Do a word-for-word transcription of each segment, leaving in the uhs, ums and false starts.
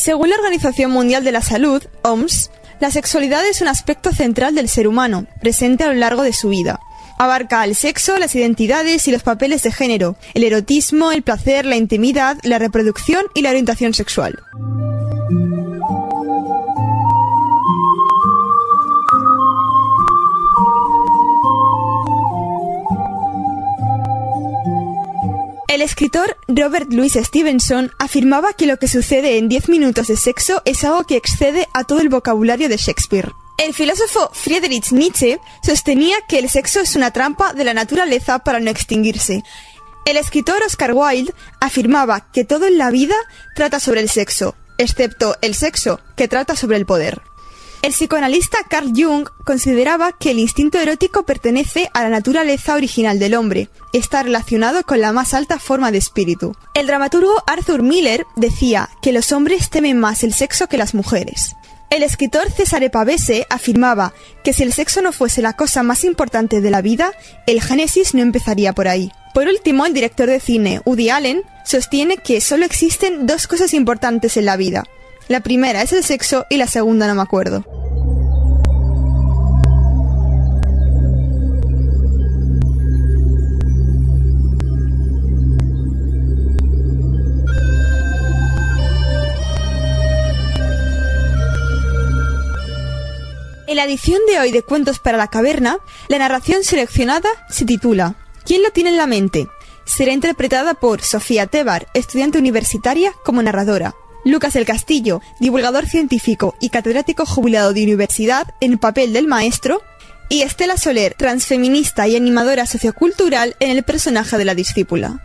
Según la Organización Mundial de la Salud, O M S, la sexualidad es un aspecto central del ser humano, presente a lo largo de su vida. Abarca el sexo, las identidades y los papeles de género, el erotismo, el placer, la intimidad, la reproducción y la orientación sexual. El escritor Robert Louis Stevenson afirmaba que lo que sucede en diez minutos de sexo es algo que excede a todo el vocabulario de Shakespeare. El filósofo Friedrich Nietzsche sostenía que el sexo es una trampa de la naturaleza para no extinguirse. El escritor Oscar Wilde afirmaba que todo en la vida trata sobre el sexo, excepto el sexo, que trata sobre el poder. El psicoanalista Carl Jung consideraba que el instinto erótico pertenece a la naturaleza original del hombre, está relacionado con la más alta forma de espíritu. El dramaturgo Arthur Miller decía que los hombres temen más el sexo que las mujeres. El escritor Cesare Pavese afirmaba que si el sexo no fuese la cosa más importante de la vida, el Génesis no empezaría por ahí. Por último, el director de cine Woody Allen sostiene que solo existen dos cosas importantes en la vida. La primera es el sexo y la segunda no me acuerdo. En la edición de hoy de Cuentos para la Caverna, la narración seleccionada se titula ¿Quién lo tiene en la mente? Será interpretada por Sofía Tebar, estudiante universitaria, como narradora. Lucas del Castillo, divulgador científico y catedrático jubilado de universidad en el papel del maestro, y Estela Soler, transfeminista y animadora sociocultural en el personaje de la discípula.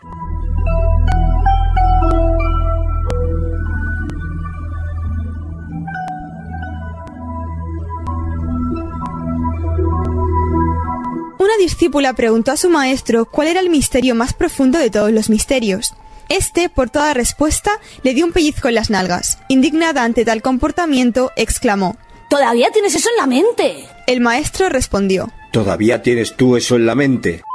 Una discípula preguntó a su maestro cuál era el misterio más profundo de todos los misterios. Este, por toda respuesta, le dio un pellizco en las nalgas. Indignada ante tal comportamiento, exclamó: ¿Todavía tienes eso en la mente? El maestro respondió: ¿Todavía tienes tú eso en la mente?